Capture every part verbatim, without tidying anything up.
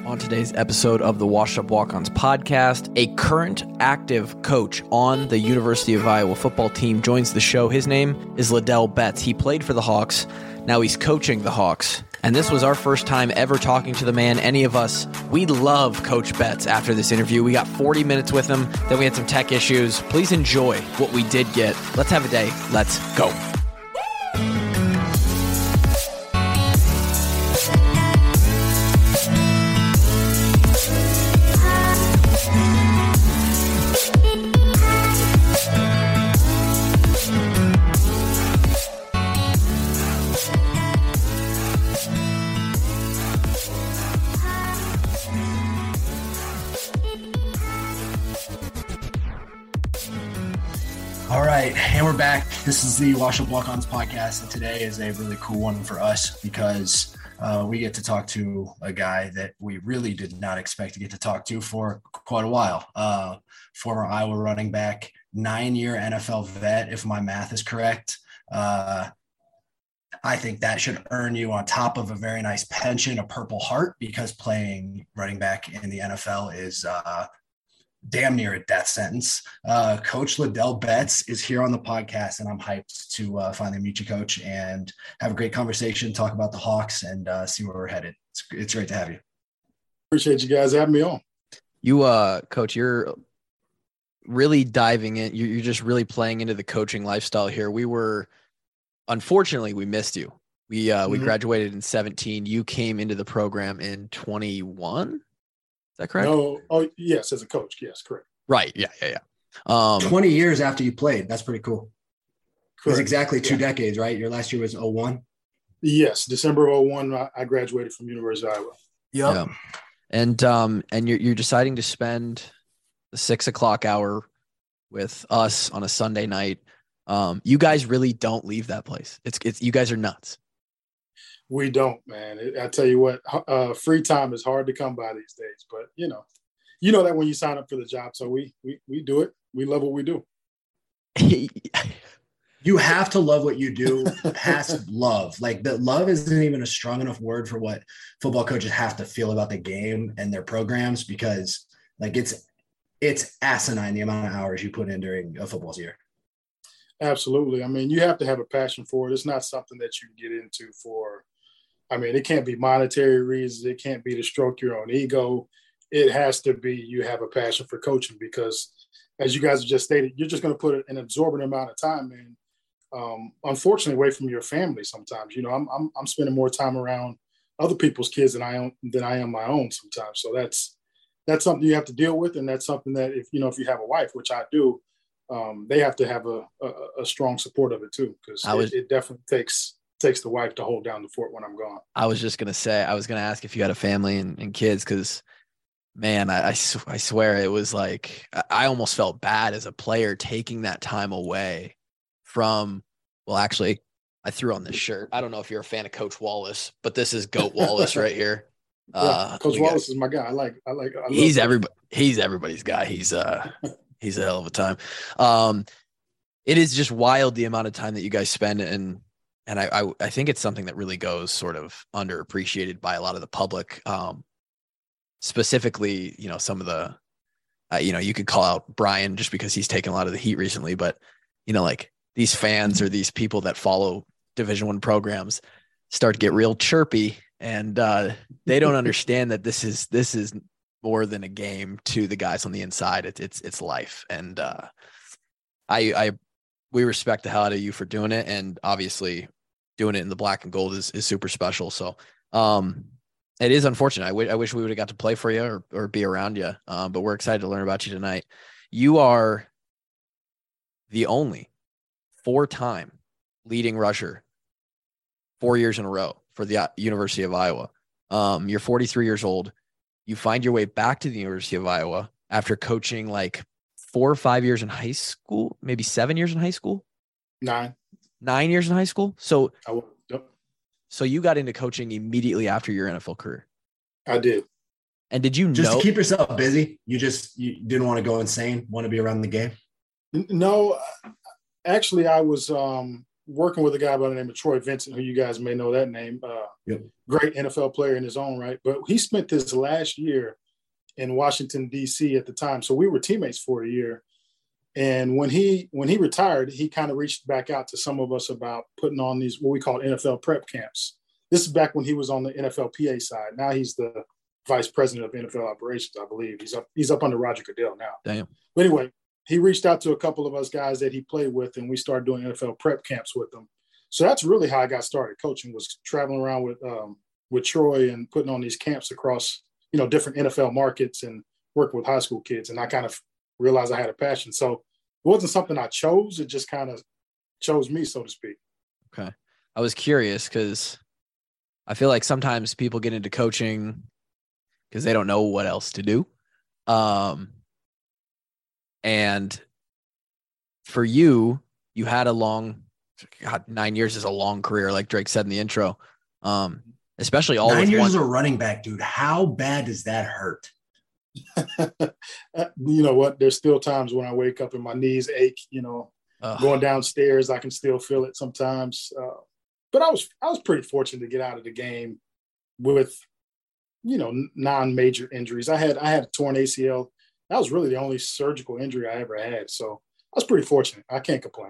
On today's episode of the Washed Up Walk-Ons podcast, a current active coach on the University of Iowa football team joins the show. His name is Ladell Betts. He played for the Hawks. Now he's coaching the Hawks. And this was our first time ever talking to the man. Any of us, we love Coach Betts after this interview. We got forty minutes with him. Then we had some tech issues. Please enjoy what we did get. Let's have a day. Let's go. All right, and we're back. This is the Washed Up Walk-Ons podcast, and today is a really cool one for us because uh, we get to talk to a guy that we really did not expect to get to talk to for quite a while. Uh, former Iowa running back, nine-year N F L vet, if my math is correct. Uh, I think that should earn you, on top of a very nice pension, a Purple Heart, because playing running back in the N F L is uh, – damn near a death sentence. Uh, Coach Ladell Betts is here on the podcast, and I'm hyped to uh, finally meet you, Coach, and have a great conversation, talk about the Hawks, and uh, see where we're headed. It's, it's great to have you. Appreciate you guys having me on. You, uh, Coach, you're really diving in. You're, you're just really playing into the coaching lifestyle here. We were, unfortunately, we missed you. We uh, we mm-hmm. graduated in seventeen. You came into the program in twenty-one. Is that correct? No. Oh, yes. As a coach. Yes, correct. Right. Yeah. Yeah. Yeah. Um, twenty years after you played. That's pretty cool. It was exactly two yeah. decades, right? Your last year was oh one. Yes. December of oh one, I graduated from University of Iowa. Yep. Yeah. And, um, and you're, you're deciding to spend the six o'clock hour with us on a Sunday night. Um, you guys really don't leave that place. It's, it's, you guys are nuts. We don't, man. I tell you what, uh, free time is hard to come by these days, but you know, you know that when you sign up for the job. So we, we, we do it. We love what we do. You have to love what you do past love. Like, that love isn't even a strong enough word for what football coaches have to feel about the game and their programs, because like it's, it's asinine the amount of hours you put in during a football year. Absolutely. I mean, you have to have a passion for it. It's not something that you get into for, I mean, it can't be monetary reasons. It can't be to stroke your own ego. It has to be you have a passion for coaching, because as you guys have just stated, you're just going to put an absorbent amount of time in, um, unfortunately, away from your family sometimes. You know, I'm, I'm I'm spending more time around other people's kids than I am than I am my own sometimes. So that's that's something you have to deal with, and that's something that if you know if you have a wife, which I do, um, they have to have a, a, a strong support of it too, because it, it definitely takes. takes the wife to hold down the fort when I'm gone. I was just going to say, I was going to ask if you had a family and, and kids, because, man, I, I, sw- I swear it was like, I almost felt bad as a player taking that time away from, well, actually, I threw on this shirt. I don't know if you're a fan of Coach Wallace, but this is Goat Wallace right here. Yeah, uh, Coach Wallace got, is my guy. I like, I like, I he's everybody. He's everybody's guy. He's uh, he's a hell of a time. Um, it is just wild the amount of time that you guys spend, and And I, I, I think it's something that really goes sort of underappreciated by a lot of the public. Um, specifically, you know, some of the, uh, you know, you could call out Brian just because he's taken a lot of the heat recently, but, you know, like these fans or these people that follow Division One programs start to get real chirpy, and uh, they don't understand that this is, this is more than a game to the guys on the inside. It's, it's, it's life. And uh, I, I, we respect the hell out of you for doing it. And obviously, doing it in the black and gold is, is super special. So um, it is unfortunate. I, w- I wish we would have got to play for you or, or be around you. Um, but we're excited to learn about you tonight. You are the only four-time leading rusher four years in a row for the University of Iowa. Um, you're forty-three years old. You find your way back to the University of Iowa after coaching like four or five years in high school, maybe seven years in high school. Nine. Nine years in high school. So, I will, yep. so you got into coaching immediately after your N F L career. I did. And did you just know, to keep yourself busy? You just you didn't want to go insane, want to be around the game? No, actually, I was um, working with a guy by the name of Troy Vincent, who you guys may know that name. Uh, yep. Great N F L player in his own right. But he spent this last year in Washington, D C at the time. So we were teammates for a year. And when he when he retired, he kind of reached back out to some of us about putting on these what we call N F L prep camps. This is back when he was on the N F L P A side. Now he's the vice president of N F L operations, I believe. He's up he's up under Roger Goodell now. Damn. But anyway, he reached out to a couple of us guys that he played with, and we started doing N F L prep camps with them. So that's really how I got started coaching, was traveling around with um, with Troy and putting on these camps across, you know, different N F L markets and working with high school kids. And I kind of realized I had a passion. So it wasn't something I chose. It just kind of chose me, so to speak. Okay. I was curious because I feel like sometimes people get into coaching because they don't know what else to do. Um, and for you, you had a long, God, nine years is a long career, like Drake said in the intro. Um, especially all nine years one- as a running back, dude. How bad does that hurt? You know what? There's still times when I wake up and my knees ache. You know, Ugh. Going downstairs, I can still feel it sometimes. Uh, but I was I was pretty fortunate to get out of the game with, you know, non-major injuries. I had I had a torn A C L. That was really the only surgical injury I ever had. So I was pretty fortunate. I can't complain.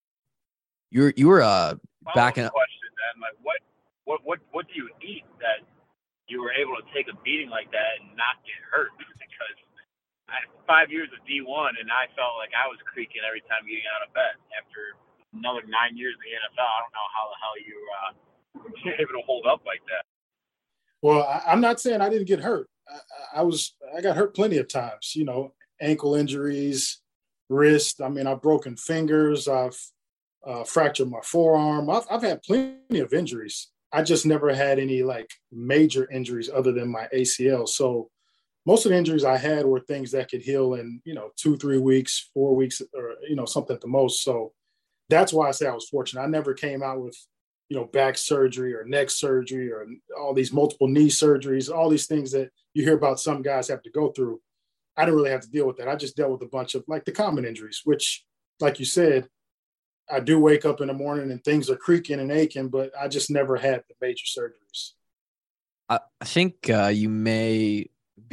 You were you were uh back in question then, like what what what what do you eat that you were able to take a beating like that and not get hurt? Because I had five years of D one and I felt like I was creaking every time getting out of bed. After another nine years in the N F L, I don't know how the hell you uh, were able to hold up like that. Well, I, I'm not saying I didn't get hurt. I, I was I got hurt plenty of times. You know, ankle injuries, wrist. I mean, I've broken fingers. I've uh, fractured my forearm. I've, I've had plenty of injuries. I just never had any like major injuries other than my A C L. So most of the injuries I had were things that could heal in, you know, two, three weeks, four weeks, or, you know, something at the most. So that's why I say I was fortunate. I never came out with, you know, back surgery or neck surgery or all these multiple knee surgeries, all these things that you hear about some guys have to go through. I didn't really have to deal with that. I just dealt with a bunch of like the common injuries, which, like you said, I do wake up in the morning and things are creaking and aching, but I just never had the major surgeries. I think uh, you may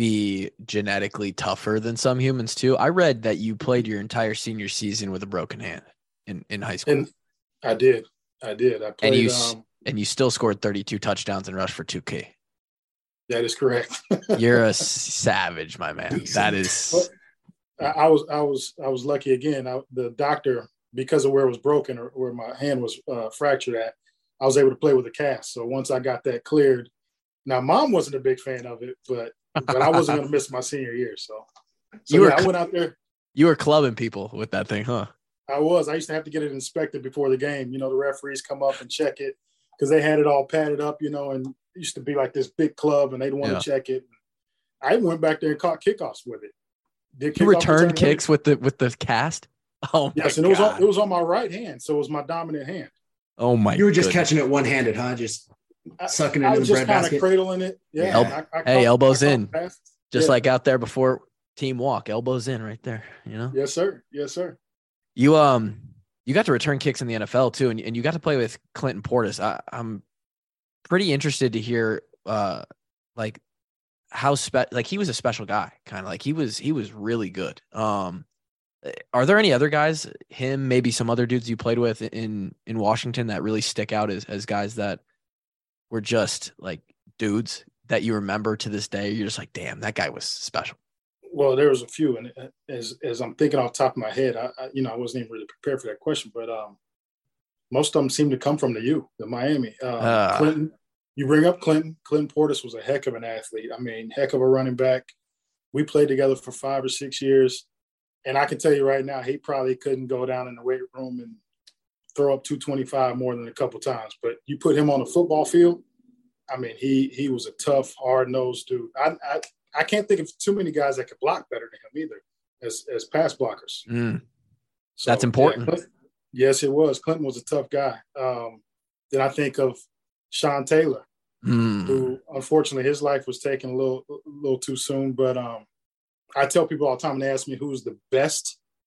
be genetically tougher than some humans too. I read that you played your entire senior season with a broken hand in, in high school. And I did. I did. I played. And you, um, and you still scored thirty-two touchdowns and rushed for two K. That is correct. You're a savage, my man. That is. Well, I, I was, I was, I was lucky again. I, the doctor, because of where it was broken or where my hand was uh, fractured at, I was able to play with a cast. So once I got that cleared, now mom wasn't a big fan of it, but but I wasn't going to miss my senior year. So, so you yeah, were, I went out there. You were clubbing people with that thing, huh? I was. I used to have to get it inspected before the game. You know, the referees come up and check it because they had it all padded up, you know, and it used to be like this big club and they'd want yeah. to check it. I went back there and caught kickoffs with it. Did you returned kicks with the with the cast? Oh, my yes, and God. it was on, it was on my right hand, so it was my dominant hand. Oh, my You were just goodness. catching it one-handed, huh? Just sucking it I into was the just bread kind basket? of cradling it. Yeah. Yeah. I, I Hey, caught, elbows I caught in. passes. Just Yeah. like out there before team walk, elbows in right there, you know? Yes, sir. Yes, sir. You um you got to return kicks in the N F L too, and, and you got to play with Clinton Portis. I, I'm pretty interested to hear uh like how spe- like he was a special guy, kind of like he was he was really good. Um are there any other guys, him, maybe some other dudes you played with in in Washington that really stick out as as guys that were just like dudes that you remember to this day? You're just like, damn, that guy was special. Well, there was a few, and as as I'm thinking off the top of my head, I, I you know I wasn't even really prepared for that question, but um, most of them seem to come from the U, the Miami. Um, uh, Clinton, you bring up Clinton. Clinton Portis was a heck of an athlete. I mean, heck of a running back. We played together for five or six years, and I can tell you right now, he probably couldn't go down in the weight room and throw up two twenty-five more than a couple times. But you put him on a football field, I mean, he he was a tough, hard-nosed dude. I, I I can't think of too many guys that could block better than him either as as pass blockers. Mm, so, that's important. Yeah, Clinton, yes, it was. Clinton was a tough guy. Um, then I think of Sean Taylor, mm. who unfortunately his life was taken a little a little too soon. But um, I tell people all the time, and they ask me who's the best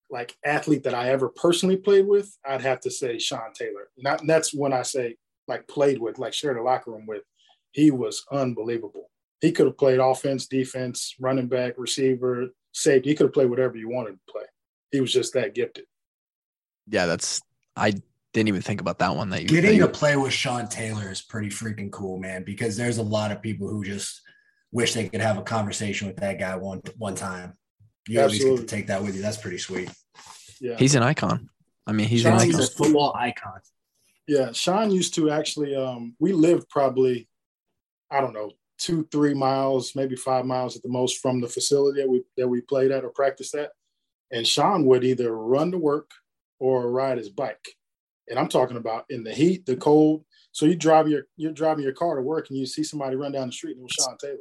like athlete that I ever personally played with, I'd have to say Sean Taylor. Not, and that's when I say like played with, like shared a locker room with. He was unbelievable. He could have played offense, defense, running back, receiver, safety. He could have played whatever you wanted to play. He was just that gifted. Yeah, that's I didn't even think about that one. That you Getting that you, to play with Sean Taylor is pretty freaking cool, man, because there's a lot of people who just wish they could have a conversation with that guy one one time. You at least get to take that with you. That's pretty sweet. Yeah, he's an icon. I mean, he's Sean, an He's icon. a football icon. Yeah, Sean used to actually. Um, we lived probably, I don't know, two, three miles, maybe five miles at the most from the facility that we that we played at or practiced at. And Sean would either run to work or ride his bike. And I'm talking about in the heat, the cold. So you drive your you're driving your car to work and you see somebody run down the street and it was Sean Taylor.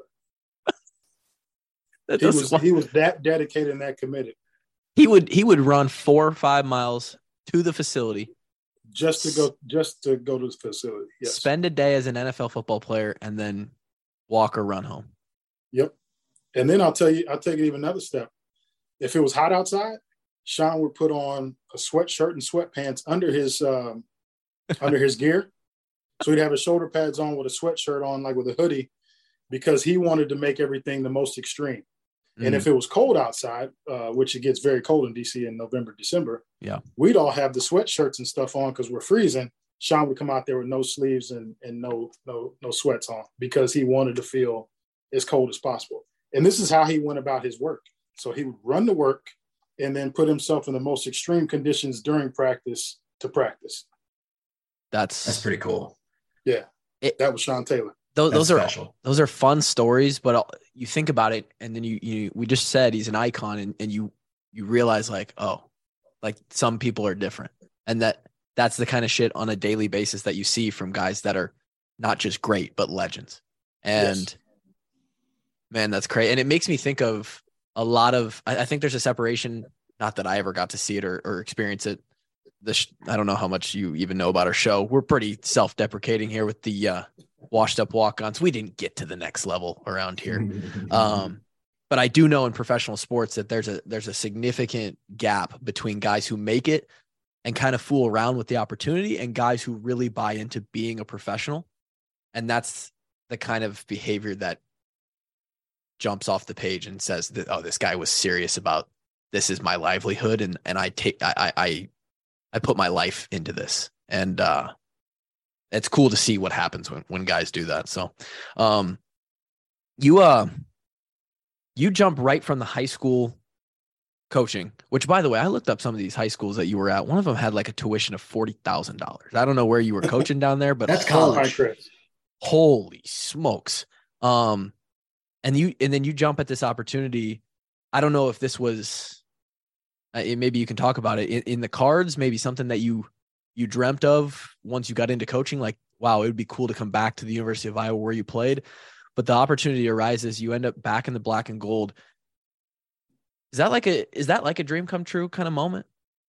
That He doesn't- was he was that dedicated and that committed. He would he would run four or five miles to the facility, Just to go just to go to the facility. Yes. spend a day as an N F L football player, and then walk or run home. Yep. And then I'll tell you, I'll take it even another step. If it was hot outside, Sean would put on a sweatshirt and sweatpants under his um, under his gear. So he'd have his shoulder pads on with a sweatshirt on, like with a hoodie, because he wanted to make everything the most extreme. And Mm. if it was cold outside, uh, which it gets very cold in D C in November, December, Yeah. we'd all have the sweatshirts and stuff on because we're freezing. Sean would come out there with no sleeves and, and no no no sweats on because he wanted to feel as cold as possible. And this is how he went about his work. So he would run to work and then put himself in the most extreme conditions during practice to practice. That's That's pretty cool. Yeah, It- that was Sean Taylor. those, That's those are special. those are fun stories, but I'll- you think about it, and then you you we just said he's an icon, and, and you you realize like, oh, like some people are different, and that that's the kind of shit on a daily basis that you see from guys that are not just great but legends. And Yes. man, that's crazy. And it makes me think of a lot of I, I think there's a separation. Not that I ever got to see it or, or experience it. The sh- I don't know how much you even know about our show. We're pretty self-deprecating here with the uh, washed up walk-ons. We didn't get to the next level around here. Um, but I do know in professional sports that there's a there's a significant gap between guys who make it and kind of fool around with the opportunity and guys who really buy into being a professional. And that's the kind of behavior that jumps off the page and says that, oh, this guy was serious about this is my livelihood. And, and I take, I, I, I put my life into this. And, uh, it's cool to see what happens when, when guys do that. So, um, you, uh, you jump right from the high school coaching, which by the way, I looked up some of these high schools that you were at. One of them had like a tuition of forty thousand dollars. I don't know where you were coaching down there, but That's Hi, college. Chris. holy smokes. Um, and you, and then you jump at this opportunity. I don't know if this was, uh, it- maybe you can talk about it in, in the cards, maybe something that you, you dreamt of once you got into coaching, like, wow, it would be cool to come back to the University of Iowa where you played, but the opportunity arises, you end up back in the black and gold. Is that like a, is that like a dream come true kind of moment?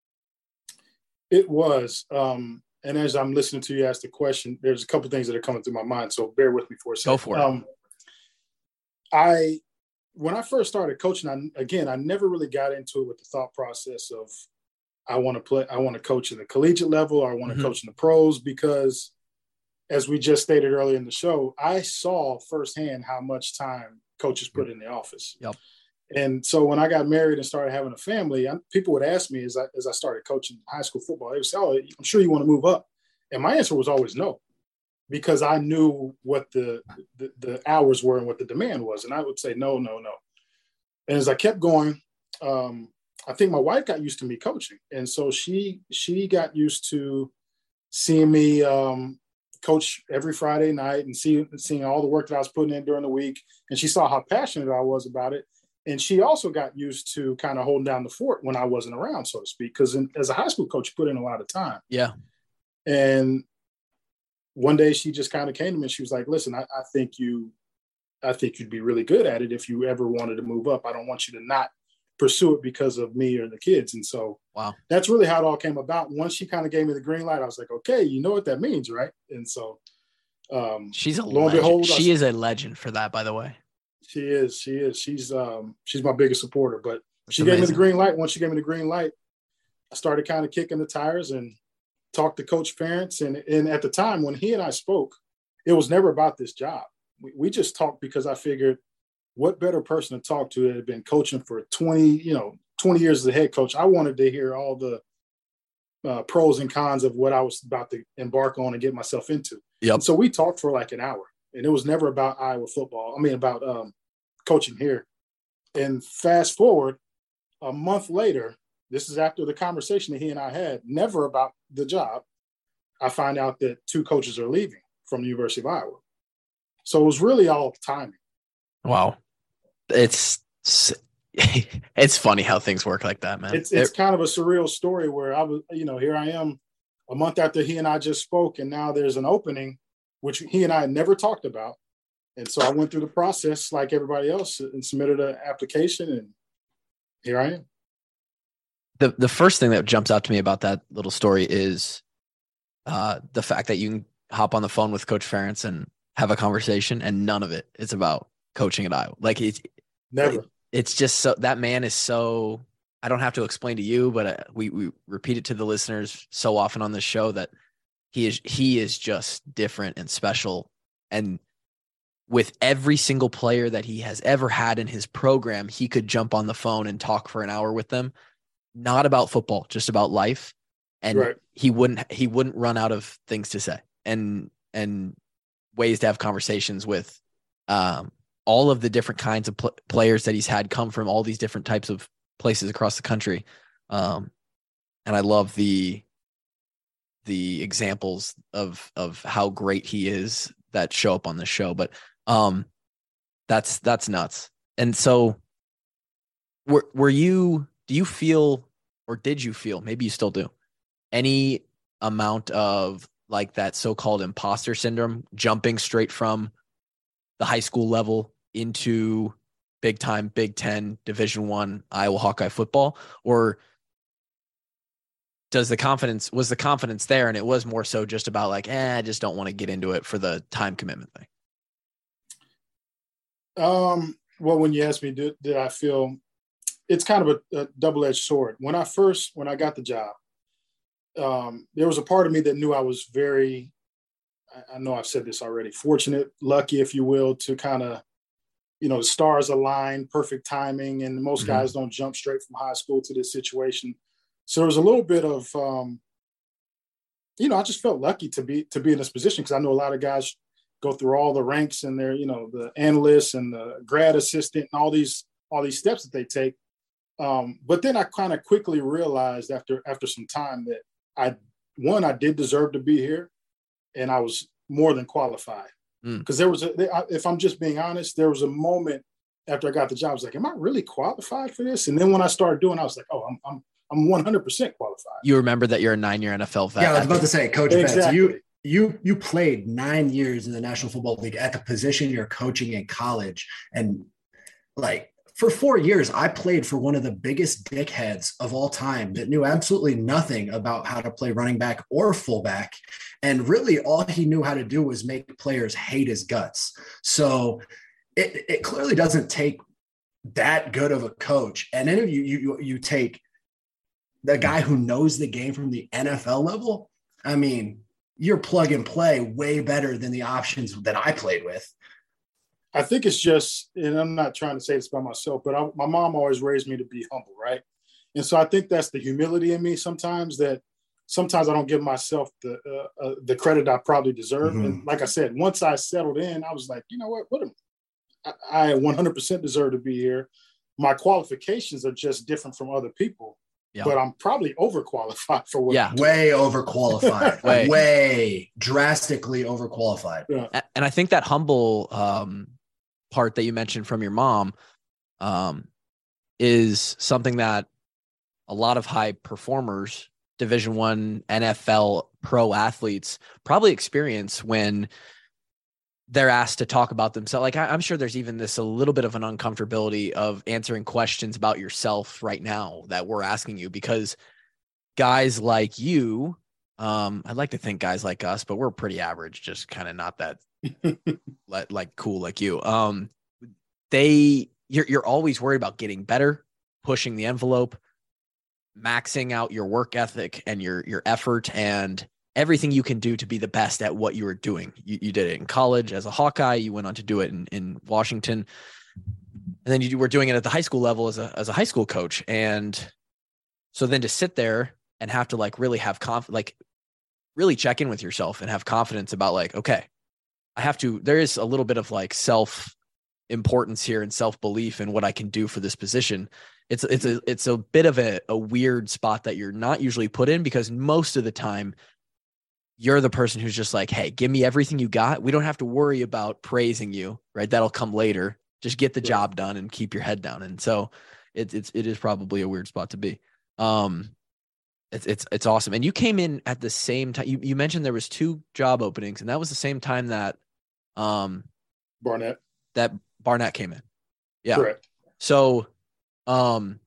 It was. Um, and as I'm listening to you ask the question, there's a couple things that are coming through my mind. So bear with me for a second. Go for it. Um, I, when I first started coaching, I, again, I never really got into it with the thought process of I want to play, I want to coach in the collegiate level or I want to Mhm. coach in the pros because as we just stated earlier in the show, I saw firsthand how much time coaches put in the office. Yep. And so when I got married and started having a family, I, people would ask me as I, as I started coaching high school football, they would say, oh, I'm sure you want to move up. And my answer was always no, because I knew what the, the, the hours were and what the demand was. And I would say, no, no, no. And as I kept going, um, I think my wife got used to me coaching. And so she, she got used to seeing me um, coach every Friday night and see, seeing all the work that I was putting in during the week. And she saw how passionate I was about it. And she also got used to kind of holding down the fort when I wasn't around, so to speak, because as a high school coach, you put in a lot of time. Yeah. And one day she just kind of came to me and she was like, listen, I, I think you, I think you'd be really good at it if you ever wanted to move up. I don't want you to not pursue it because of me or the kids. And so Wow. that's really how it all came about. Once she kind of gave me the green light, I was like, okay, you know what that means, right? And so um, She's a lo and legend. behold, She I- is a legend for that, by the way. She is, she is, she's, um, she's my biggest supporter, but That's she gave me amazing. the green light. Once she gave me the green light, I started kind of kicking the tires and talked to Coach Ferentz. And, and at the time when he and I spoke, it was never about this job. We, we just talked because I figured what better person to talk to that had been coaching for twenty, you know, twenty years as a head coach. I wanted to hear all the uh, pros and cons of what I was about to embark on and get myself into. Yep. And so we talked for like an hour, and it was never about Iowa football. I mean, about um, coaching here. And fast forward a month later, this is after the conversation that he and I had, never about the job, I find out that two coaches are leaving from the University of Iowa. So it was really all timing. Wow. It's it's funny how things work like that, man. It's it's it, kind of a surreal story where I was, you know, here I am a month after he and I just spoke, and now there's an opening, which he and I had never talked about. And so I went through the process like everybody else and submitted an application, and here I am. The the first thing that jumps out to me about that little story is uh, the fact that you can hop on the phone with Coach Ferentz and have a conversation, and none of it is about coaching at Iowa. Like it's never. It, it's just so that man is so. I don't have to explain to you, but uh, we we repeat it to the listeners so often on this show that he is he is just different and special. And with every single player that he has ever had in his program, he could jump on the phone and talk for an hour with them, not about football, just about life. And right. he wouldn't he wouldn't run out of things to say and and ways to have conversations with um, all of the different kinds of pl- players that he's had come from all these different types of places across the country. Um, and I love the, the examples of, of how great he is that show up on the show, but um, that's, that's nuts. And so were, were you, do you feel, or did you feel, maybe you still do, any amount of like that so-called imposter syndrome, jumping straight from the high school level into big time, Big Ten, Division One, Iowa Hawkeye football? Or does the confidence, was the confidence there and it was more so just about like, eh, I just don't want to get into it for the time commitment thing? Um, well, when you asked me, did, did I feel, it's kind of a, a double-edged sword. When I first, when I got the job, um, there was a part of me that knew I was very, I, I know I've said this already, fortunate, lucky, if you will, to kind of, you know, the stars align, perfect timing, and most mm-hmm. guys don't jump straight from high school to this situation. So there was a little bit of, um, you know, I just felt lucky to be to be in this position because I know a lot of guys go through all the ranks and they're, you know, the analysts and the grad assistant and all these all these steps that they take. Um, but then I kind of quickly realized after after some time that I one I did deserve to be here, and I was more than qualified. Because mm. there was, a, if I'm just being honest, there was a moment after I got the job, I was like, am I really qualified for this? And then when I started doing it, I was like, oh, I'm I'm I'm one hundred percent qualified. You remember that you're a nine-year N F L vet. Yeah, I was about to say, Coach exactly. Betts, you you you played nine years in the National Football League at the position you're coaching in college. And like for four years, I played for one of the biggest dickheads of all time that knew absolutely nothing about how to play running back or fullback. And really all he knew how to do was make players hate his guts. So it, it clearly doesn't take that good of a coach. And then you, you, you take the guy who knows the game from the N F L level. I mean, you're plug and play way better than the options that I played with. I think it's just, and I'm not trying to say this by myself, but I, my mom always raised me to be humble, right? And so I think that's the humility in me sometimes, that sometimes I don't give myself the uh, uh, the credit I probably deserve. Mm-hmm. And like I said, once I settled in, I was like, you know what, what am, I, I one hundred percent deserve to be here. My qualifications are just different from other people, yeah. but I'm probably overqualified for what yeah. I'm doing. Way overqualified, way. way drastically overqualified. Yeah. And I think that humble um, part that you mentioned from your mom um, is something that a lot of high performers, Division One, N F L pro athletes probably experience when they're asked to talk about themselves. Like I, I'm sure there's even this a little bit of an uncomfortability of answering questions about yourself right now that we're asking you, because guys like you, um, I'd like to think guys like us, but we're pretty average, just kind of not that like, like cool like you. Um, they, you're you're always worried about getting better, pushing the envelope, maxing out your work ethic and your your effort and everything you can do to be the best at what you were doing. You, you did it in college as a Hawkeye. You went on to do it in, in Washington. And then you were doing it at the high school level as a as a high school coach. And so then to sit there and have to like really have conf like really check in with yourself and have confidence about like, okay, I have to, there is a little bit of like self importance here and self-belief in what I can do for this position. It's, it's a, it's a bit of a, a weird spot that you're not usually put in, because most of the time you're the person who's just like, hey, give me everything you got. We don't have to worry about praising you, right? That'll come later. Just get the job done and keep your head down. And so it, it's, it is probably a weird spot to be. Um, It's it's it's awesome. And you came in at the same time. You, you mentioned there was two job openings, and that was the same time that um Barnett. That Barnett came in. Yeah. Correct. So um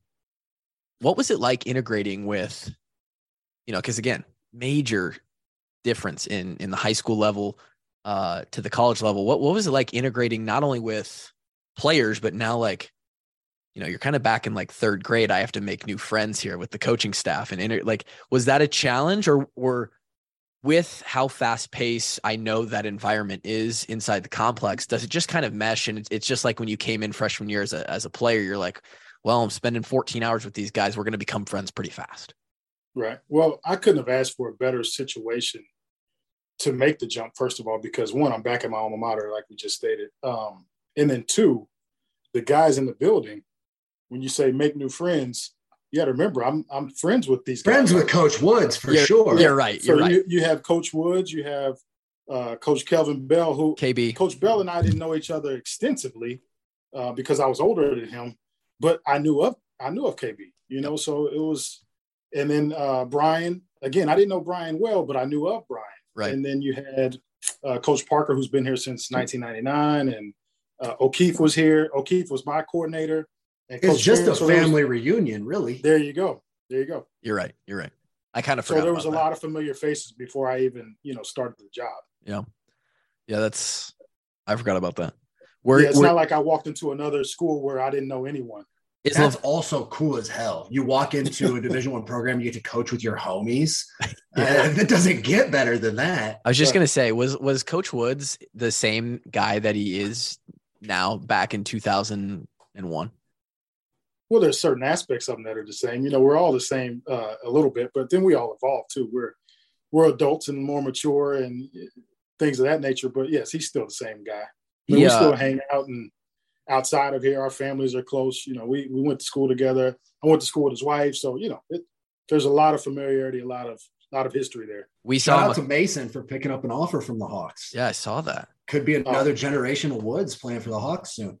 what was it like integrating with, you know, because again, major difference in in the high school level uh to the college level. What what was it like integrating not only with players, but now like, you know, you're kind of back in like third grade. I have to make new friends here with the coaching staff and inter- like, was that a challenge, or, or with how fast paced I know that environment is inside the complex, does it just kind of mesh? And it's, it's just like when you came in freshman year as a, as a player, you're like, well, I'm spending fourteen hours with these guys. We're going to become friends pretty fast. Right. Well, I couldn't have asked for a better situation to make the jump, first of all, because one, I'm back at my alma mater, like we just stated. Um, and then two, the guys in the building, when you say make new friends, you got to remember, I'm I'm friends with these guys. Friends with Coach Woods, for you're, sure. You're right. You're so right. You, you have Coach Woods, you have uh, Coach Kelvin Bell, who K B. Coach Bell and I didn't know each other extensively uh, because I was older than him, but I knew of I knew of K B, you know, so it was, and then uh, Brian, again, I didn't know Brian well, but I knew of Brian. Right. And then you had uh, Coach Parker, who's been here since nineteen ninety-nine, and uh, O'Keefe was here. O'Keefe was my coordinator. And it's just Barron, a so family was, reunion, really. There you go. There you go. You're right. You're right. I kind of forgot. So there was a that. lot of familiar faces before I even, you know, started the job. Yeah. Yeah, that's, I forgot about that. We're, yeah, it's we're, not like I walked into another school where I didn't know anyone. It's That's love, also cool as hell. You walk into a Division One program, you get to coach with your homies. Yeah. Uh, it doesn't get better than that. I was just gonna say, was was Coach Woods the same guy that he is now back in two thousand one? Well, there's certain aspects of them that are the same. You know, we're all the same uh, a little bit, but then we all evolve too. We're we're adults and more mature and things of that nature. But yes, he's still the same guy. I mean, yeah. We still hang out and outside of here, our families are close. You know, we we went to school together. I went to school with his wife, so you know, it, there's a lot of familiarity, a lot of a lot of history there. We saw Shout out to Mason for picking up an offer from the Hawks. Yeah, I saw that. Could be another uh, generation of Woods playing for the Hawks soon.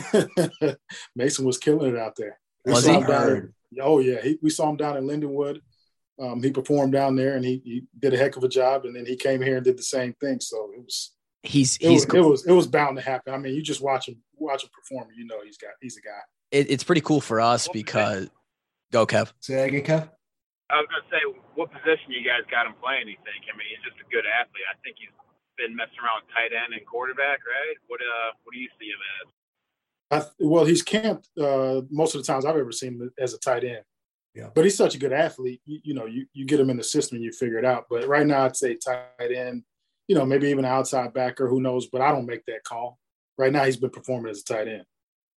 Mason was killing it out there. We was he? In, oh yeah, he, we saw him down in Lindenwood. Um, he performed down there, and he, he did a heck of a job. And then he came here and did the same thing. So it was. He's it he's was, it was it was bound to happen. I mean, you just watch him watch him perform, you know he's got he's a guy. It, it's pretty cool for us because go Kev. Say that again, Kev. I was gonna say, what position you guys got him playing? You think? I mean, he's just a good athlete. I think he's been messing around with tight end and quarterback, right? What uh, what do you see him as? I, well, he's camped uh, most of the times I've ever seen him as a tight end. Yeah, but he's such a good athlete. You, you know, you you get him in the system and you figure it out. But right now, I'd say tight end. You know, maybe even an outside backer, who knows? But I don't make that call. Right now, he's been performing as a tight end.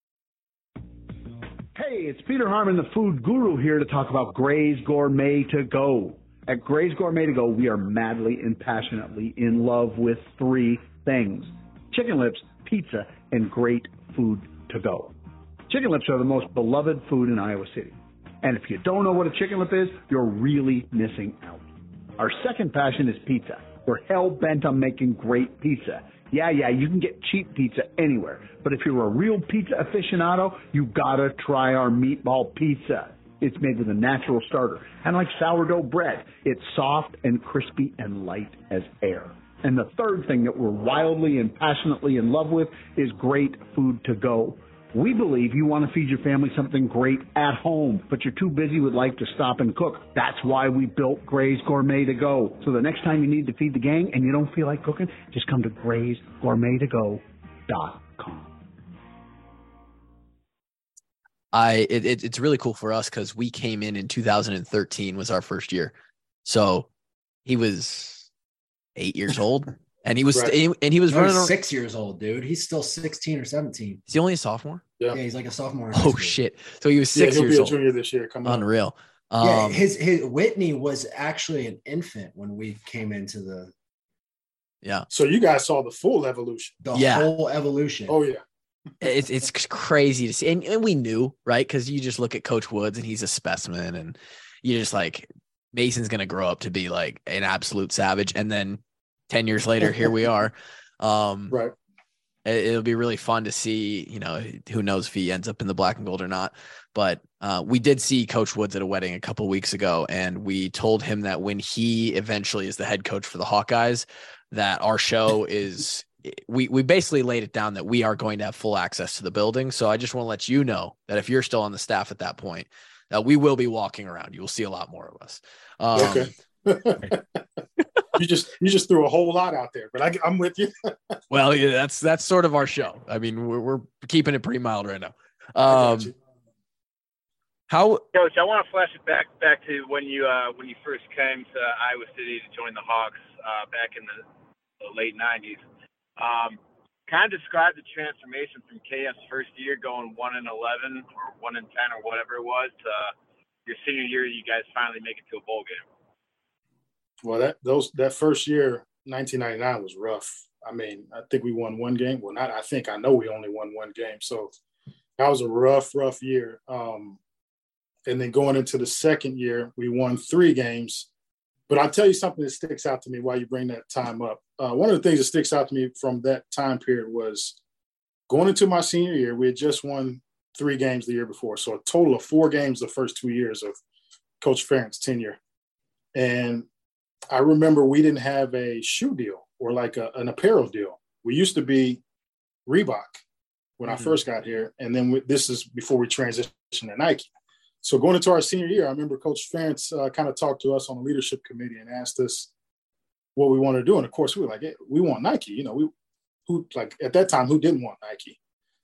Hey, it's Peter Harmon, the food guru, here to talk about Gray's Gourmet to Go. At Gray's Gourmet to Go, we are madly and passionately in love with three things: chicken lips, pizza, and great food to go. Chicken lips are the most beloved food in Iowa City. And if you don't know what a chicken lip is, you're really missing out. Our second passion is pizza. We're hell-bent on making great pizza. Yeah, yeah, you can get cheap pizza anywhere. But if you're a real pizza aficionado, you gotta try our meatball pizza. It's made with a natural starter. And like sourdough bread, it's soft and crispy and light as air. And the third thing that we're wildly and passionately in love with is great food to go. We believe you want to feed your family something great at home, but you're too busy with life to stop and cook. That's why we built Gray's Gourmet to Go. So the next time you need to feed the gang and you don't feel like cooking, just come to grays gourmet to go dot com. I it, it, it's really cool for us because we came in in two thousand thirteen was our first year. So he was eight years old and he was, Right. and he was No, running. he's a- six years old, dude. He's still sixteen or seventeen. Is he only a sophomore? Yeah. Yeah, he's like a sophomore. in high Oh school. shit. So he was Yeah, six he'll years be a old. junior this year. Coming up. Unreal. Yeah, Um, his his Whitney was actually an infant when we came into the yeah. So you guys saw the full evolution. the Yeah. whole evolution. Oh yeah. It's it's crazy to see, and, and we knew, right? Because you just look at Coach Woods, and he's a specimen, and you just like Mason's gonna grow up to be like an absolute savage, and then ten years later, here we are. Um, Right. it, it'll be really fun to see. You know, who knows if he ends up in the black and gold or not? But uh, we did see Coach Woods at a wedding a couple weeks ago, and we told him that when he eventually is the head coach for the Hawkeyes, that our show is. We we basically laid it down that we are going to have full access to the building. So I just want to let you know that if you're still on the staff at that point, that we will be walking around. You will see a lot more of us. Um, Okay. you just you just threw a whole lot out there, but I, I'm with you. Well, yeah, that's that's sort of our show. I mean, we're we're keeping it pretty mild right now. I got Um, you. how Coach, I want to flash it back back to when you uh, when you first came to Iowa City to join the Hawks uh, back in the, the late nineties. Um, kind of describe the transformation from K F's first year going one and eleven or one and ten or whatever it was to uh, your senior year. You guys finally make it to a bowl game. Well, that those that first year, nineteen ninety-nine, was rough. I mean, I think we won one game. Well, not I think I know we only won one game. So that was a rough, rough year. Um, and then going into the second year, we won three games. But I'll tell you something that sticks out to me while you bring that time up. Uh, one of the things that sticks out to me from that time period was going into my senior year, we had just won three games the year before. So a total of four games the first two years of Coach Ferentz' tenure. And I remember we didn't have a shoe deal or like a, an apparel deal. We used to be Reebok when mm-hmm. I first got here. And then we, this is before we transitioned to Nike. So going into our senior year, I remember Coach Ferentz uh, kind of talked to us on the leadership committee and asked us what we wanted to do. And of course, we were like, hey, we want Nike. You know, we who like at that time, who didn't want Nike?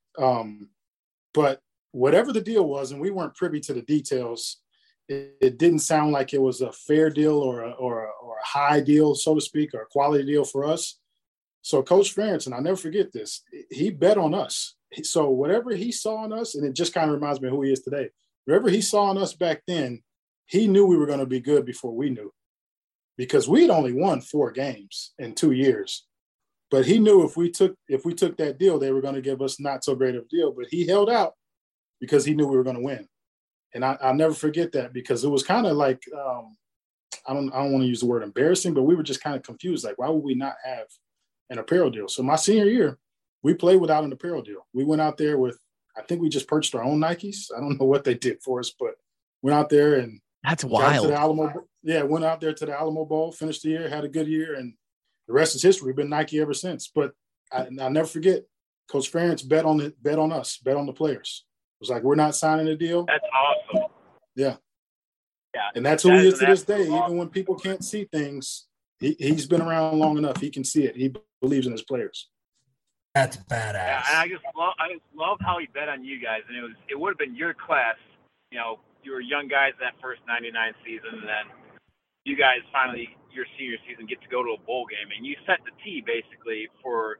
Um, but whatever the deal was, and we weren't privy to the details, it, it didn't sound like it was a fair deal or a, or, a, or a high deal, so to speak, or a quality deal for us. So Coach Ferentz, and I'll never forget this, he bet on us. So whatever he saw in us, and it just kind of reminds me of who he is today, whatever he saw in us back then, he knew we were going to be good before we knew, because we'd only won four games in two years. But he knew if we took if we took that deal, they were going to give us not so great of a deal. But he held out because he knew we were going to win. And I, I'll never forget that, because it was kind of like, um, I don't I don't want to use the word embarrassing, but we were just kind of confused. Like, why would we not have an apparel deal? So my senior year, we played without an apparel deal. We went out there with, I think we just purchased our own Nikes. I don't know what they did for us, but went out there and that's got wild. To the Alamo, yeah, went out there to the Alamo Bowl, finished the year, had a good year, and the rest is history. We've been Nike ever since. But I, I'll never forget, Coach Ferentz bet on it, bet on us, bet on the players. It was like, we're not signing a deal. That's awesome. Yeah. Yeah. And that's who that he is is to this day. awesome. Even when people can't see things, he, he's been around long enough. He can see it. He believes in his players. That's badass. Yeah, and I just love I just love how he bet on you guys, and it was it would have been your class. You know, you were young guys that first ninety-nine season, and then you guys finally your senior season get to go to a bowl game, and you set the tee basically for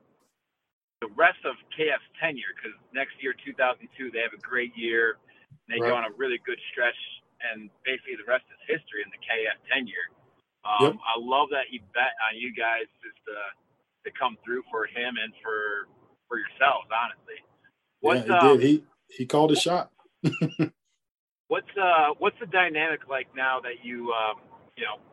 the rest of K F's tenure, because next year two thousand two they have a great year, and they Right. go on a really good stretch, and basically the rest is history in the K F tenure. Um, Yep. I love that he bet on you guys just to to come through for him and for for yourselves, honestly. What's, yeah, he um, did. He he called his shot. What's uh what's the dynamic like now that you um you know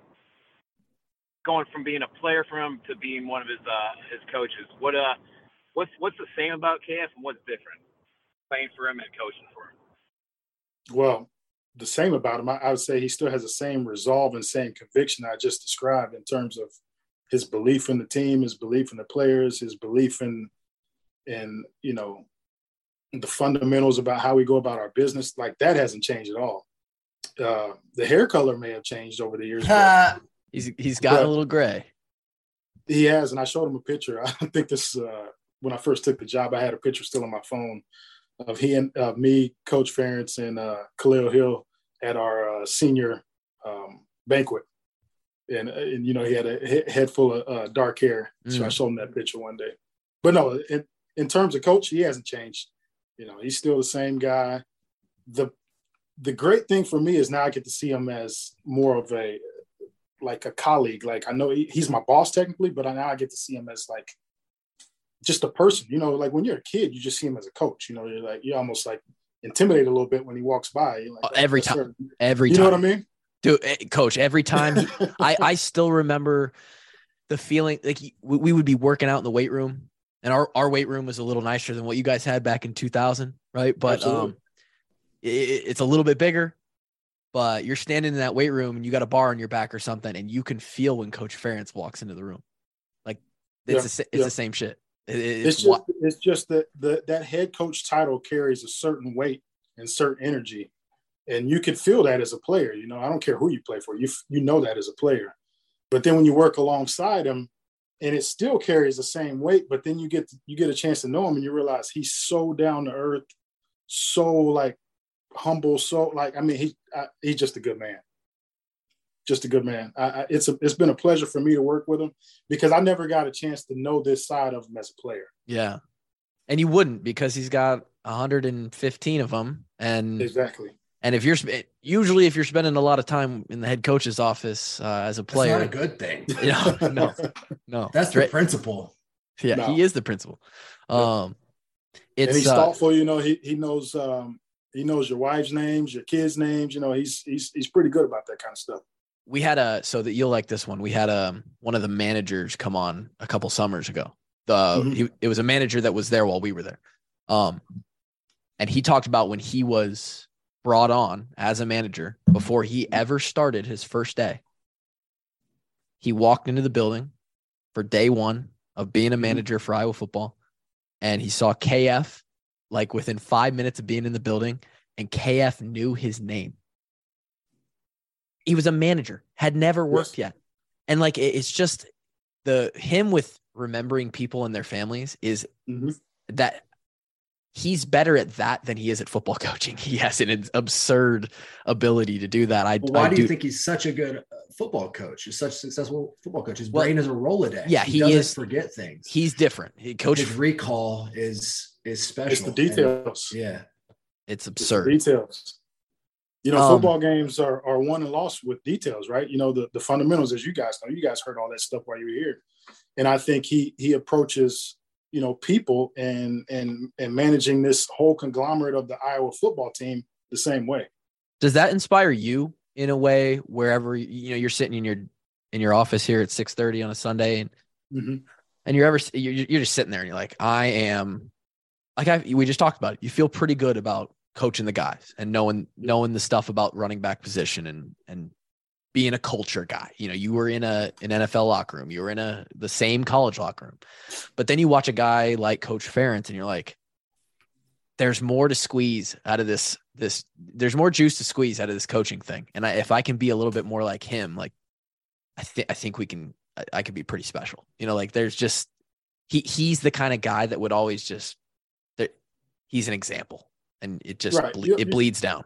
going from being a player for him to being one of his uh his coaches? What uh what's what's the same about K F and what's different playing for him and coaching for him? Well, the same about him, I, I would say he still has the same resolve and same conviction I just described in terms of his belief in the team, his belief in the players, his belief in, in you know, the fundamentals about how we go about our business. Like, that hasn't changed at all. Uh, the hair color may have changed over the years, but He's he's got But- a little gray. he has. And I showed him a picture. I think this uh, when I first took the job, I had a picture still on my phone of he and uh, me, Coach Ferentz, and uh, Khalil Hill at our uh, senior um, banquet. And, and, you know, he had a head full of uh, dark hair. So mm. I showed him that picture one day. But no, in, in terms of coach, he hasn't changed. You know, he's still the same guy. The the great thing for me is now I get to see him as more of a, like a colleague. Like I know he, he's my boss technically, but now I get to see him as like just a person. You know, like when you're a kid, you just see him as a coach. You know, you're like, you're almost like intimidated a little bit when he walks by. You're like, oh, every time, sir. every you time. You know what I mean? Dude, coach, every time he, I, I still remember the feeling like he, we would be working out in the weight room, and our, our weight room was a little nicer than what you guys had back in two thousand. Right. But, Absolutely. um, it, it's a little bit bigger, but you're standing in that weight room and you got a bar on your back or something, and you can feel when Coach Ferentz walks into the room. Like it's, yeah, a, it's yeah. the same shit. It, it's, it's just, it's just that the, that head coach title carries a certain weight and certain energy. And you could feel that as a player. You know, I don't care who you play for. You you know that as a player. But then when you work alongside him, and it still carries the same weight, but then you get you get a chance to know him, and you realize he's so down to earth, so like humble, so like I mean he I, he's just a good man, just a good man. I, I, it's a, it's been a pleasure for me to work with him because I never got a chance to know this side of him as a player. Yeah, and you wouldn't because he's got one hundred fifteen of them, and exactly. And if you're usually if you're spending a lot of time in the head coach's office uh, as a player, that's not a good thing. You know, no, no, that's the principal. Yeah, no. He is the principal. Um, it's and he's uh, thoughtful. You know, he he knows um, he knows your wives' names, your kids' names. You know, he's he's he's pretty good about that kind of stuff. We had a so that you'll like this one. We had a one of the managers come on a couple summers ago. The mm-hmm. he, it was a manager that was there while we were there, um, and he talked about when he was brought on as a manager before he ever started his first day. He walked into the building for day one of being a manager for Iowa football, and he saw K F like within five minutes of being in the building, and K F knew his name. He was a manager, had never worked yes. yet. And like, it's just the him with remembering people and their families is mm-hmm. that he's better at that than he is at football coaching. He has an absurd ability to do that. I, well, why I do do you think he's such a good football coach? He's such a successful football coach. His well, brain is a Rolodex. Yeah, he, he doesn't is, forget things. He's different. He coach His recall is is special. It's the details. And, yeah, it's absurd. It's the details. You know, um, football games are are won and lost with details, right? You know, the the fundamentals, as you guys know. You guys heard all that stuff while you were here, and I think he he approaches, you know, people and and and managing this whole conglomerate of the Iowa football team the same way. Does that inspire you in a way wherever, you know, you're sitting in your in your office here at six thirty on a Sunday and mm-hmm. and you're ever you're, you're just sitting there and you're like, I am like I we just talked about it. You feel pretty good about coaching the guys and knowing knowing the stuff about running back position and and being a culture guy. You know, you were in a an N F L locker room, you were in a the same college locker room. But then you watch a guy like Coach Ferentz and you're like, there's more to squeeze out of this this there's more juice to squeeze out of this coaching thing. And I, if I can be a little bit more like him, like I think I think we can I, I could be pretty special. You know, like there's just he he's the kind of guy that would always just there he's an example and it just right. ble- you, it bleeds down.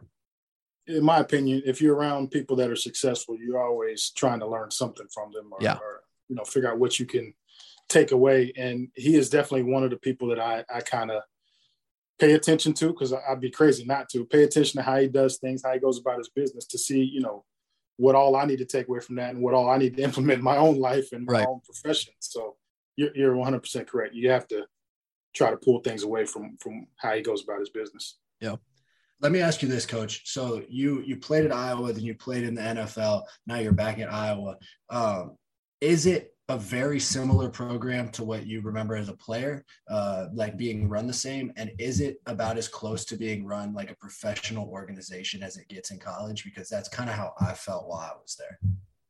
In my opinion, if you're around people that are successful, you're always trying to learn something from them or, yeah. or you know, figure out what you can take away. And he is definitely one of the people that I, I kind of pay attention to because I'd be crazy not to pay attention to how he does things, how he goes about his business to see, you know, what all I need to take away from that and what all I need to implement in my own life and my right. own profession. So you're, you're one hundred percent correct. You have to try to pull things away from, from how he goes about his business. Yeah. Let me ask you this, Coach. So you you played at Iowa, then you played in the N F L. Now you're back at Iowa. Um, is it a very similar program to what you remember as a player, uh, like being run the same? And is it about as close to being run like a professional organization as it gets in college? Because that's kind of how I felt while I was there.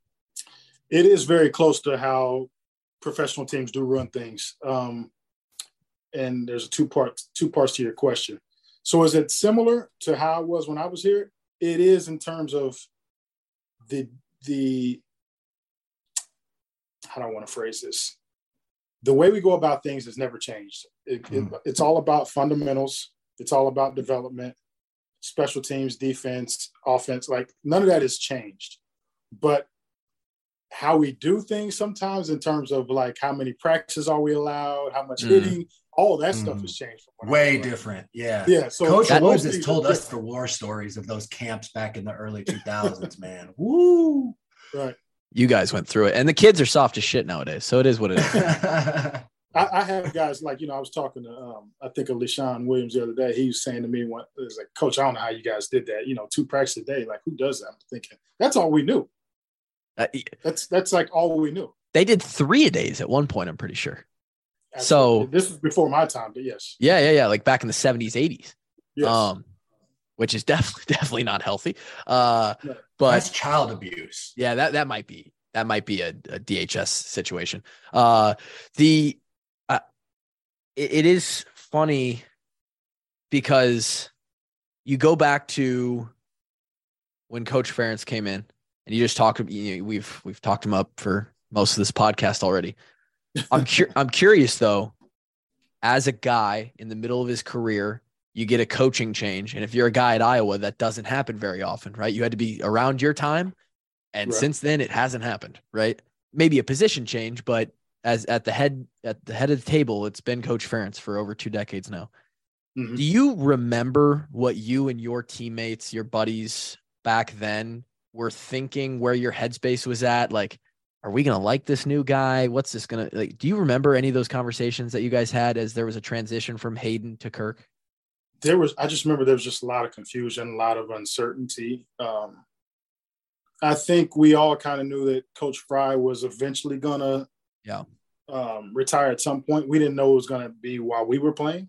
It is very close to how professional teams do run things. Um, and there's a two parts two parts to your question. So is it similar to how it was when I was here? It is in terms of the, the how do I want to phrase this? The way we go about things has never changed. It, mm. it, it's all about fundamentals. It's all about development, special teams, defense, offense. Like none of that has changed. But how we do things sometimes in terms of like how many practices are we allowed, how much mm. hitting, all that mm. stuff has changed. From Way different. Yeah. Yeah. So Coach Woods has told us the war stories of those camps back in the early two thousands, man. Woo. Right. You guys went through it. And the kids are soft as shit nowadays. So it is what it is. I, I have guys like, you know, I was talking to, um, I think of LeSean Williams the other day. He was saying to me, one, it was like, Coach, I don't know how you guys did that. You know, two practices a day. Like, who does that? I'm thinking, that's all we knew. Uh, that's that's like all we knew. They did three a days at one point, I'm pretty sure. Absolutely. So this was before my time, but yes. Yeah, yeah, yeah. Like back in the seventies, eighties. Yes. Um, which is definitely definitely not healthy. Uh, no. but that's child abuse. Yeah, that that might be that might be a, a D H S situation. Uh, the uh, it, it is funny because you go back to when Coach Ferentz came in. And you just talked. You know, we've we've talked him up for most of this podcast already. I'm cu- I'm curious though. As a guy in the middle of his career, you get a coaching change, and if you're a guy at Iowa, that doesn't happen very often, right? You had to be around your time, and right. since then, it hasn't happened, right? Maybe a position change, but as at the head at the head of the table, it's been Coach Ferentz for over two decades now. Mm-hmm. Do you remember what you and your teammates, your buddies back then were thinking, where your headspace was at? Like, are we going to like this new guy? What's this going to like? Do you remember any of those conversations that you guys had as there was a transition from Hayden to Kirk? There was, I just remember there was just a lot of confusion, a lot of uncertainty. Um, I think we all kind of knew that Coach Fry was eventually going to yeah. um, retire at some point. We didn't know it was going to be while we were playing.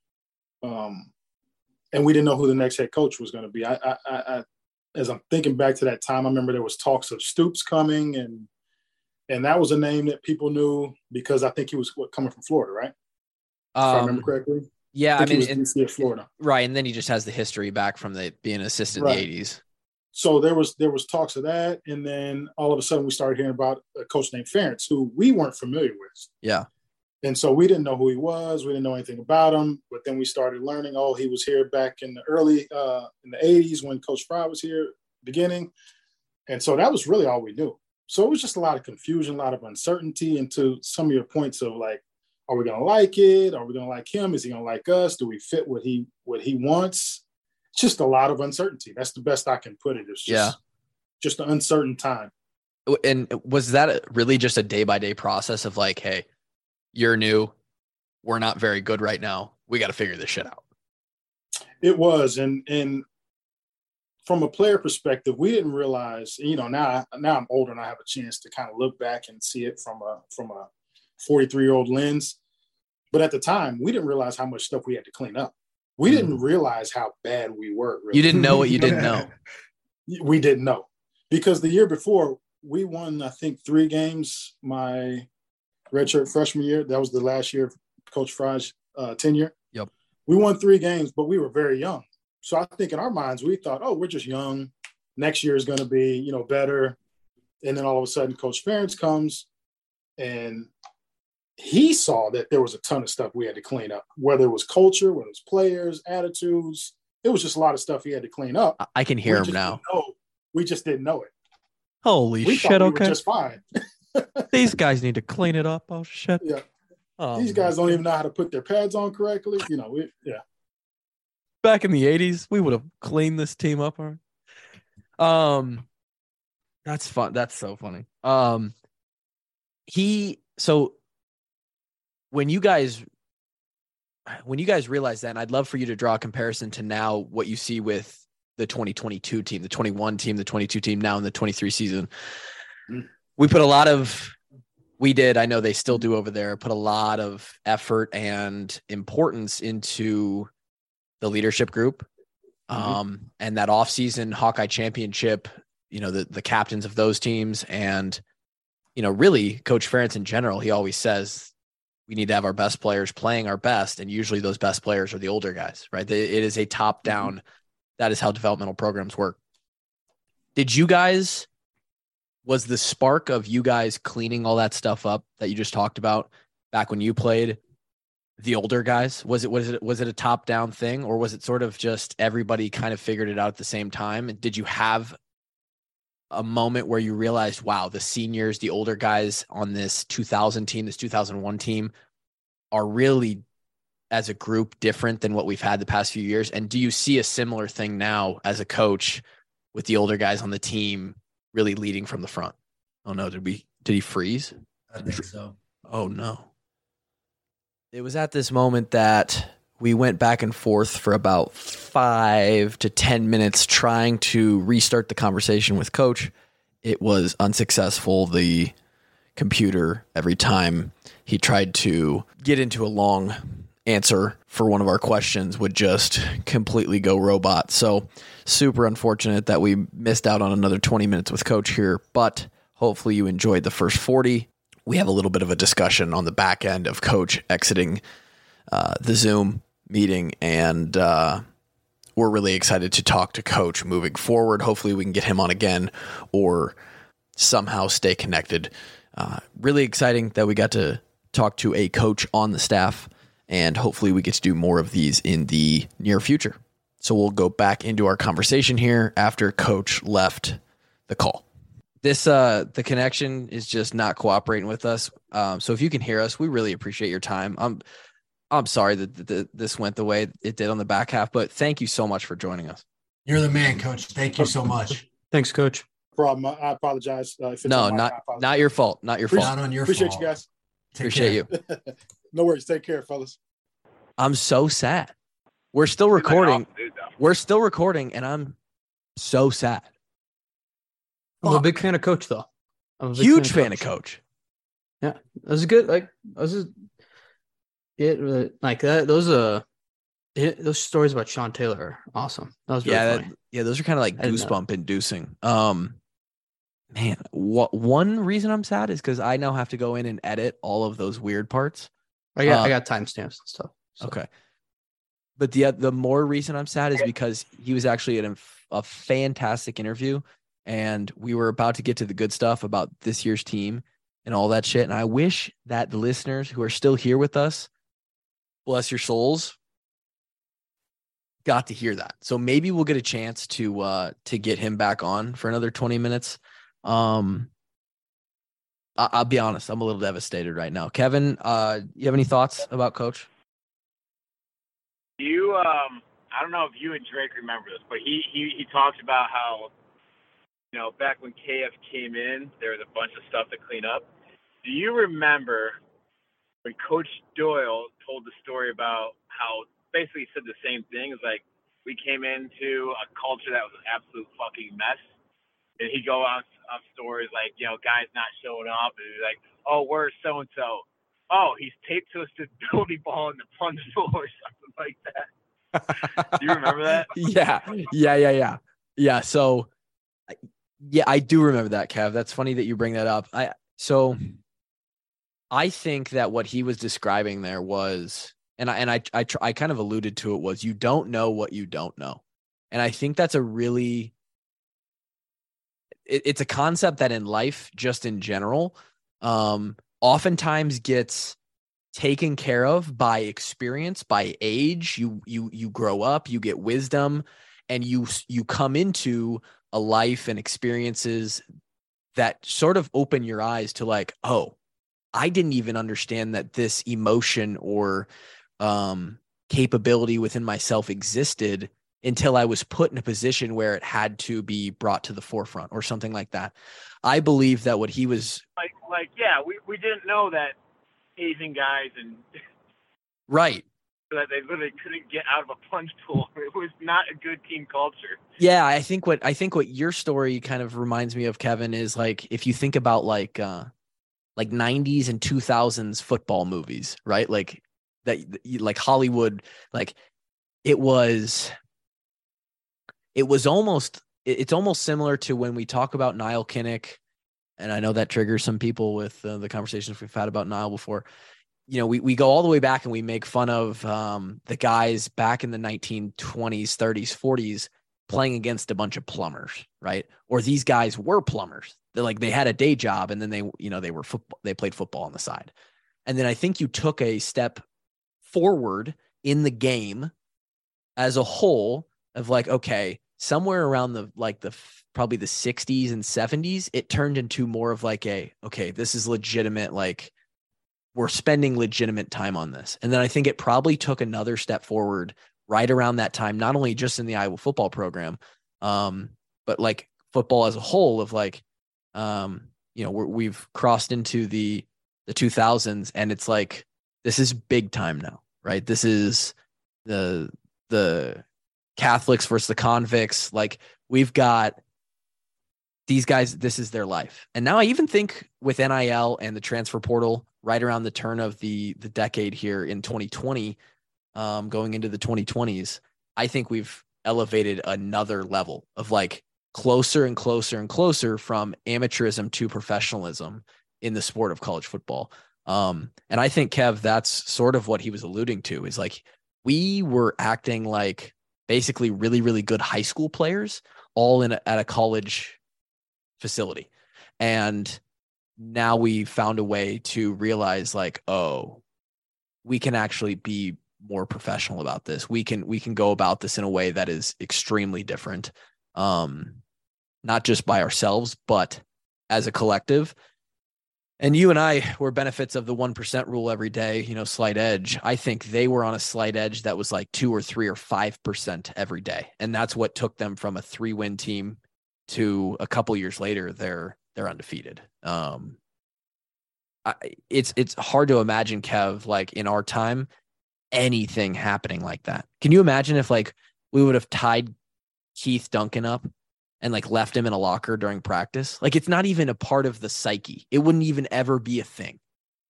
Um, and we didn't know who the next head coach was going to be. I, I, I, As I'm thinking back to that time, I remember there was talks of Stoops coming, and and that was a name that people knew because I think he was what, coming from Florida, right? Um, if I remember correctly. Yeah, I, I mean, in Florida, right? And then he just has the history back from the being an assistant right. in the eighties. So there was there was talks of that, and then all of a sudden we started hearing about a coach named Ferentz, who we weren't familiar with. Yeah. And so we didn't know who he was. We didn't know anything about him. But then we started learning, oh, he was here back in the early, uh, in the eighties when Coach Fry was here, beginning. And so that was really all we knew. So it was just a lot of confusion, a lot of uncertainty. And to some of your points of like, are we going to like it? Are we going to like him? Is he going to like us? Do we fit what he what he wants? It's just a lot of uncertainty. That's the best I can put it. It's just, yeah. just an uncertain time. And was that really just a day-by-day process of like, hey, you're new, we're not very good right now, we got to figure this shit out? It was. And and from a player perspective, we didn't realize, you know, now, now I'm older and I have a chance to kind of look back and see it from a, from a forty-three-year-old lens. But at the time, we didn't realize how much stuff we had to clean up. We mm. didn't realize how bad we were. Really. You didn't know what you didn't know. We didn't know. Because the year before, we won, I think, three games my redshirt freshman year. That was the last year of Coach Fry's uh, tenure. Yep. We won three games, but we were very young. So I think in our minds, we thought, oh, we're just young. Next year is going to be, you know, better. And then all of a sudden, Coach Ferentz comes, and he saw that there was a ton of stuff we had to clean up, whether it was culture, whether it was players, attitudes. It was just a lot of stuff he had to clean up. I can hear him now. Know, we just didn't know it. Holy we shit, we okay. Were just fine. These guys need to clean it up. Oh, shit. Yeah. Oh, These guys don't even know how to put their pads on correctly. You know, we, yeah. Back in the eighties, we would have cleaned this team up. Right? Um, that's fun. That's so funny. Um, he, so when you guys, when you guys realize that, and I'd love for you to draw a comparison to now what you see with the twenty twenty-two team, the twenty-one team, the twenty-two team now in the twenty-three season. Mm-hmm. We put a lot of, we did, I know they still do over there, put a lot of effort and importance into the leadership group. Mm-hmm. Um, and that off-season Hawkeye championship, you know, the, the captains of those teams. And, you know, really Coach Ferentz in general, he always says we need to have our best players playing our best. And usually those best players are the older guys, right? They, it is a top down. Mm-hmm. That is how developmental programs work. Did you guys, was the spark of you guys cleaning all that stuff up that you just talked about back when you played, the older guys? Was it was it was it a top down thing, or was it sort of just everybody kind of figured it out at the same time? And did you have a moment where you realized, wow, the seniors, the older guys on this two thousand team, this two thousand one team are really, as a group, different than what we've had the past few years? And do you see a similar thing now as a coach with the older guys on the team really leading from the front? Oh no, did we, did he freeze? I think so. Oh no. It was at this moment that we went back and forth for about five to ten minutes trying to restart the conversation with Coach. It was unsuccessful. The computer, every time he tried to get into a long answer for one of our questions, would just completely go robot. So super unfortunate that we missed out on another twenty minutes with Coach here, but hopefully you enjoyed the first forty. We have a little bit of a discussion on the back end of Coach exiting uh, the Zoom meeting, and uh, we're really excited to talk to Coach moving forward. Hopefully we can get him on again or somehow stay connected. Uh, really exciting that we got to talk to a coach on the staff, and hopefully we get to do more of these in the near future. So we'll go back into our conversation here after Coach left the call. This, uh, the connection is just not cooperating with us. Um, so if you can hear us, we really appreciate your time. I'm, I'm sorry that, that, that this went the way it did on the back half, but thank you so much for joining us. You're the man, Coach. Thank you so much. Thanks, Coach. Problem. I apologize. Uh, if it's No, on my- not, I apologize. not your fault. Not your Appreciate- fault. Not on your Appreciate fault. you guys. Take Appreciate care. you. No worries. Take care, fellas. I'm so sad. We're still Seems like an recording. awesome dude, though. We're still recording, and I'm so sad. I'm a big fan of Coach, though. I'm a big Huge fan of Coach. Yeah, that was good. Like, that was just, it really, like that. Those uh, it, those stories about Sean Taylor are awesome. That was really Yeah, funny. that, yeah, those are kind of like I didn't know. goosebump inducing. Um, man, what one reason I'm sad is because I now have to go in and edit all of those weird parts. I got uh, I got timestamps and stuff. So. Okay, but the the more reason I'm sad is because he was actually in a, a fantastic interview, and we were about to get to the good stuff about this year's team and all that shit. And I wish that the listeners who are still here with us, bless your souls, got to hear that. So maybe we'll get a chance to uh to get him back on for another twenty minutes. Um I- I'll be honest, I'm a little devastated right now. Kevin, uh you have any thoughts about Coach? You, um, I don't know if you and Drake remember this, but he, he, he talks about how, you know, back when K F came in, there was a bunch of stuff to clean up. Do you remember when Coach Doyle told the story about how basically he said the same thing? It's like, we came into a culture that was an absolute fucking mess. And he'd go on, on stories like, you know, guys not showing up. And he's like, oh, where's so-and-so? Oh, he's taped to a stability ball in the front door or something like that. Do you remember that? yeah. Yeah, yeah, yeah. Yeah, so yeah, I do remember that, Kev. That's funny that you bring that up. I so I think that what he was describing there was, and I and I I, tr- I kind of alluded to it, was you don't know what you don't know. And I think that's a really it, it's a concept that in life, just in general, um, oftentimes gets taken care of by experience, by age. You you you grow up, you get wisdom, and you you come into a life and experiences that sort of open your eyes to like, oh, I didn't even understand that this emotion or um, capability within myself existed until I was put in a position where it had to be brought to the forefront or something like that. I believe that what he was Like, like, yeah, we, we didn't know that Asian guys and right. that they literally couldn't get out of a punch pool. It was not a good team culture. Yeah, I think what I think what your story kind of reminds me of, Kevin, is like if you think about like uh, like nineties and two thousands football movies, right? Like that, like Hollywood, like it was, it was almost, it's almost similar to when we talk about Niall Kinnick, and I know that triggers some people with uh, the conversations we've had about Niall before. You know, we, we go all the way back and we make fun of um, the guys back in the nineteen twenties, thirties, forties playing against a bunch of plumbers, right? Or these guys were plumbers. They're like, they had a day job and then they, you know, they were football, they played football on the side. And then I think you took a step forward in the game as a whole of like, okay, somewhere around the, like the, probably the sixties and seventies, it turned into more of like a, okay, this is legitimate. Like we're spending legitimate time on this. And then I think it probably took another step forward right around that time, not only just in the Iowa football program, um, but like football as a whole of like, um, you know, we're, we've crossed into the, the two thousands and it's like, this is big time now, right? This is the, the Catholics versus the convicts. Like we've got these guys, this is their life. And now I even think with N I L and the transfer portal right around the turn of the, the decade here in twenty twenty, um, going into the twenty twenties, I think we've elevated another level of like closer and closer and closer from amateurism to professionalism in the sport of college football. Um, and I think, Kev, that's sort of what he was alluding to is like, we were acting like basically really, really good high school players all in a, at a college facility. And now we found a way to realize like, oh, we can actually be more professional about this. We can, we can go about this in a way that is extremely different. Um, not just by ourselves, but as a collective. And you and I were benefits of the one percent rule every day, you know, slight edge. I think they were on a slight edge that was like two or three or five percent every day. And that's what took them from a three win team to a couple years later, they're, they're undefeated. Um, I, it's, it's hard to imagine, Kev, like in our time, anything happening like that. Can you imagine if like we would have tied Keith Duncan up and like left him in a locker during practice? Like it's not even a part of the psyche. It wouldn't even ever be a thing.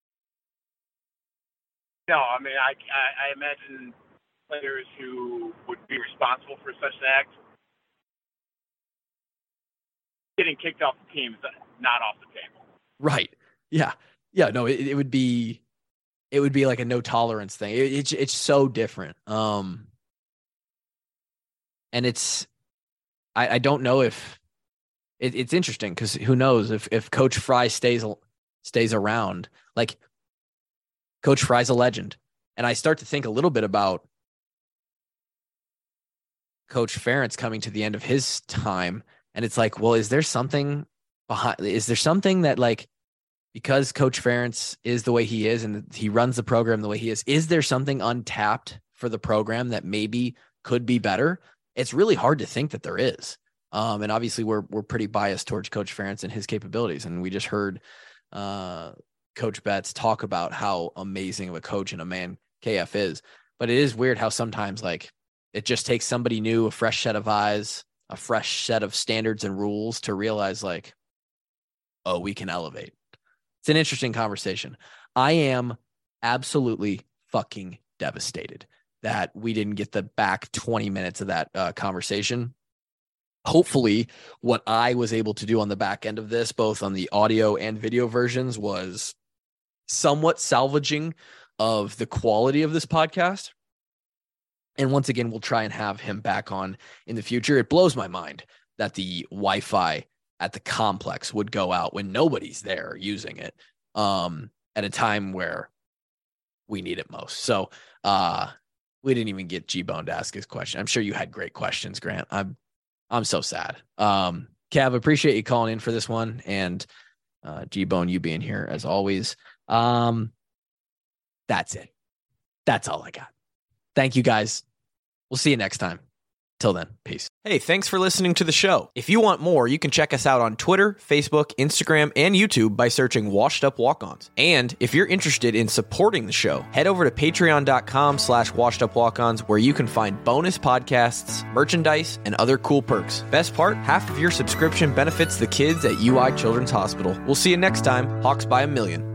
No, I mean, I, I, I imagine players who would be responsible for such an act getting kicked off the team is not off the table. Right. Yeah. Yeah. No, it, it would be, it would be like a no tolerance thing. It, it's, it's so different. Um, and it's, I, I don't know if it, it's interesting because who knows if, if Coach Fry stays, stays around, like Coach Fry's a legend. And I start to think a little bit about Coach Ferentz coming to the end of his time. And it's like, well, is there something behind, is there something that like, because Coach Ferentz is the way he is and he runs the program the way he is, is there something untapped for the program that maybe could be better? It's really hard to think that there is. Um, and obviously we're, we're pretty biased towards Coach Ferentz and his capabilities. And we just heard uh, Coach Betts talk about how amazing of a coach and a man K F is, but it is weird how sometimes like it just takes somebody new, a fresh set of eyes, a fresh set of standards and rules to realize like, oh, we can elevate. It's an interesting conversation. I am absolutely fucking devastated that we didn't get the back twenty minutes of that uh, conversation. Hopefully what I was able to do on the back end of this, both on the audio and video versions, was somewhat salvaging of the quality of this podcast. And once again, we'll try and have him back on in the future. It blows my mind that the Wi-Fi at the complex would go out when nobody's there using it um, at a time where we need it most. So uh, we didn't even get G-Bone to ask his question. I'm sure you had great questions, Grant. I'm I'm so sad. Um, Cav, appreciate you calling in for this one. And uh, G-Bone, you being here as always. Um, that's it. That's all I got. Thank you, guys. We'll see you next time. Till then, peace. Hey, thanks for listening to the show. If you want more, you can check us out on Twitter, Facebook, Instagram, and YouTube by searching Washed Up Walk-Ons. And if you're interested in supporting the show, head over to patreon.com slash washed up walk-ons where you can find bonus podcasts, merchandise, and other cool perks. Best part, half of your subscription benefits the kids at U I Children's Hospital. We'll see you next time. Hawks by a million.